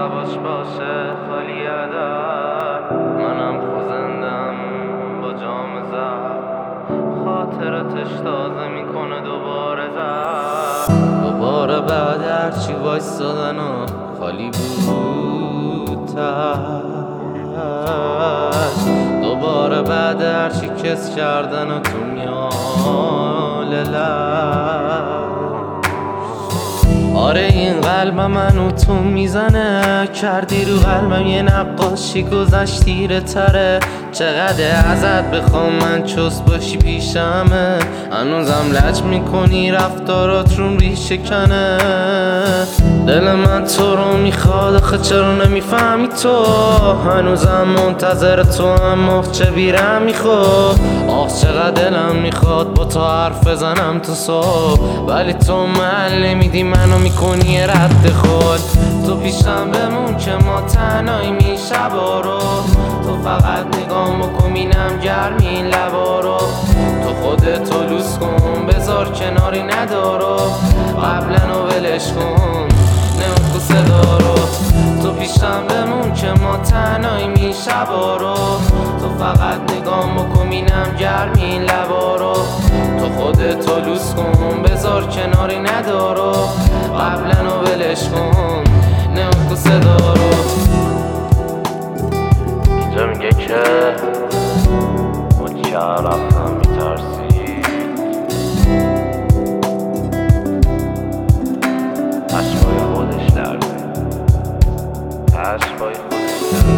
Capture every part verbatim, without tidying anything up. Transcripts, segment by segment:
شباش باشه خالی عدد، منم خوزندم با جام زد، خاطرتش تازه میکنه دوباره زد. دوباره بعد هرچی وایستادن و خالی بود تش، دوباره بعد هرچی کس کردن و تو میال لب. آره این قلبم منو تو میزنه، کردی رو قلبم یه نقاشی گذشتی ره تره. چقدر ازت بخوام من چست باشی پیشمه، هنوزم لج میکنی رفتارات رو ریشه کنه. دل من تو رو میخواد آخه چرا نمیفهمی تو، هنوزم منتظر تو اما چه بیرم میخواد. آخ چقدر دلم میخواد با تو حرف بزنم تو صبح، ولی تو محل نمیدی منو میکنی رد خود. تو پیشم بمون که ما تنهایی می شبا رو، تو فقط نگاه بکن بینم گرمی این لبا رو. تو خودتو لوس کن بذار کناری ندارو، قبلا و ولش کن نمکو صدا رو. تو پیشم بمون که ما تنهایی می شبا رو، تو فقط نگاه بکن بینم گرمی این لبا رو. تو خودتو لوس کن بذار کناری ندارو، قبلا و ولش کن نمکو صدا رو. اینجا میگه که مچه رفتم میترسی، عشقای خودش درده، عشقای خودش درده.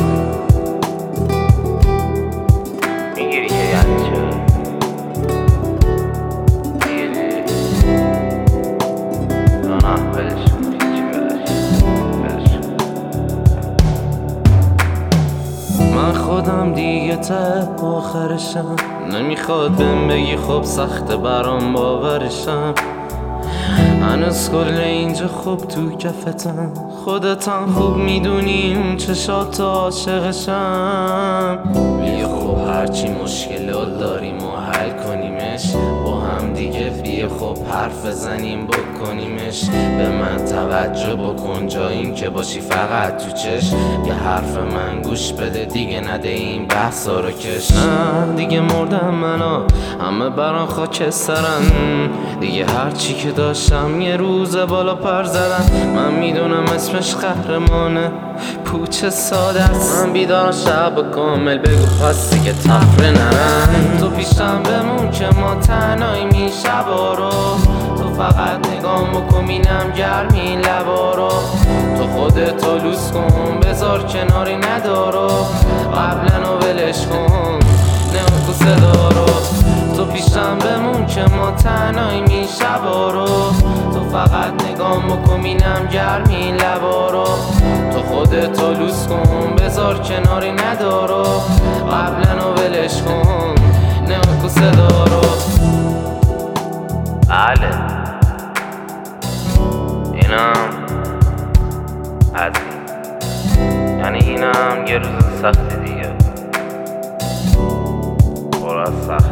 میگیری که یعنی چه؟ میگیری؟ نه نه بلش کن، هیچی بلش بلش کن. من خودم دیگه ته آخرشم، نمیخواد بهم بگی خب سخته برام باورشم. هنوز کل اینجا خوب تو کفتم، خودتم خوب میدونی اون چشات عاشقشم. بیا خب هرچی مشکلات داریم و حل کنیمش با هم دیگه، بیا خب حرف بزنیم بکنیمش. به من توجه بکن جاییم که باشی فقط تو چش، یه حرف من گوش بده دیگه نده این بحثا رو کش. نه دیگه مردم منو همه برام خاکسترن، دیگه هرچی که داشتم یه روز بالا پر زدم. من میدونم اسمش قهرمانه پوچ ساده است، من بیدار شب کامل بگو خواستی که تفره نرن. تو پیشم بمون که ما تنهایی می شبا رو، تو فقط نگاه بکن بینم گرمی این لبا رو. تو خودتو لوس کن بذار کناری ندارو، قبلا و ولش کن نمکو صدا رو. تو پیشم بمون که ما تنهایی می شبا رو، تو فقط نگاه بکن بینم گرمی این لبا رو. تو خودتو لوس کن بذار کناری ندارو، قبلا و ولش کن نمکو صدا رو. بله اینم از این، یعنی اینم یه روز سختی دیگه، پر از سخت.